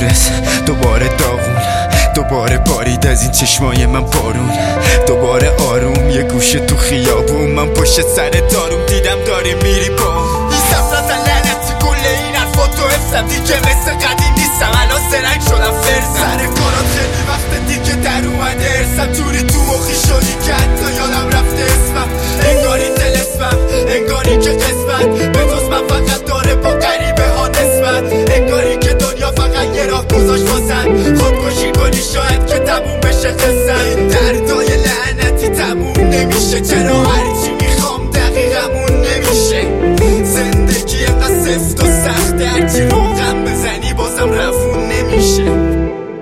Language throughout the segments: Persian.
مفرس، دوباره داغون، دوباره بارید از این چشمای من بارون، دوباره آروم یه گوشه تو خیابون، من پشت سر داروم دیدم داری میری با این سفرت لعنتی کل این حرفاتو حفظم دیگه مثل قدیم نیستم، الان سرنگ شدم فرزم، سر کارات خیلی وقت دیگه در اومده ارسم، توری تو مخی شدی که حتی یادم رفته اسمم، انگاری دل اسمم، انگاری که قسمت به جز من فقط داره با غریبه ها نسبت، انگاری که دنیا فقط یه راه گذاشت واسم، خودکشی کنی شاید که تموم بشه قصه، این دردای لعنتی تموم نمیشه، چرا هرچی میخوام دقیقمون نمیشه، زندگی اینقدر سفت و سخته هرچی روغم بزنی بازم روون نمیشه.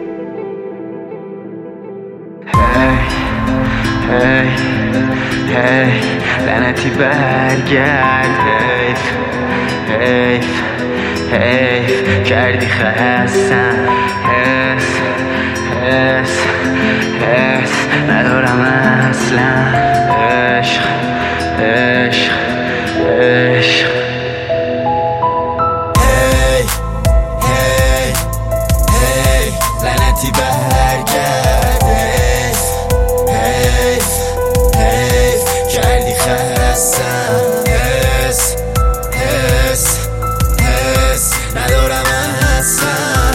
هی لعنتی برگرد، حیف کردی خستم، حس ندارم اصلا، عشق لعنتی برگرد، حیف کردی خستم، حس ندارم اصلا،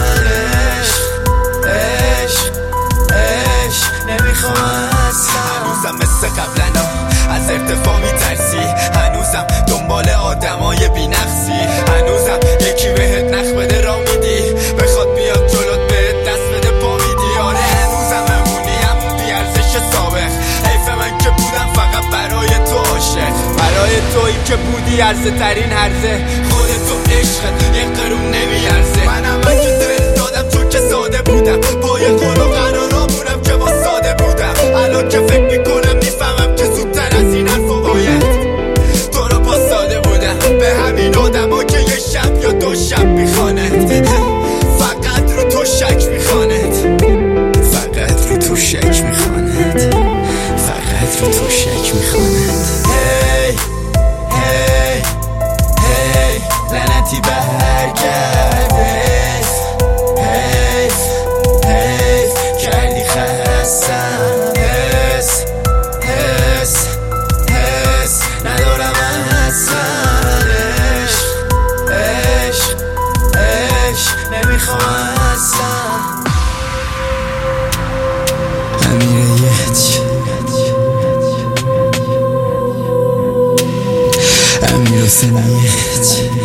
عشق نمیخوام اصلا، هنوزم مثل قبلنا از ارتفاع میترسی، هنوزم دنبال آدمای بی نقصی، هنوزم یکی بهت نخ بده را میدی، بخواد بیاد جلوت بهت دست بده پا میدی، آره هنوزم همونی همون بی ارزش سابق، حیف من که بودم فقط برای تو عاشق، برای تویی که بودی عرضه ترین هرزه، خودتو عشقت یک قرون نمیارزه، منم که دل دادم چون که ساده بودم، با یه قول و قرارامونم که با ساده بودم، الان که فکر میکنم میفهمم که زودتر از این حرفو باید تو رو پاس داده بودم، به همین آدما که یه شب یا دو شب میخواند، فقط رو تو شک میخواند، فقط رو تو شک میخواند، فقط رو تو شک میخواند. هی لعنتی برگرد، حیف کردی خستم، حس ندارم اصلا، عشق نمیخوام اصلا. امیر حسینیت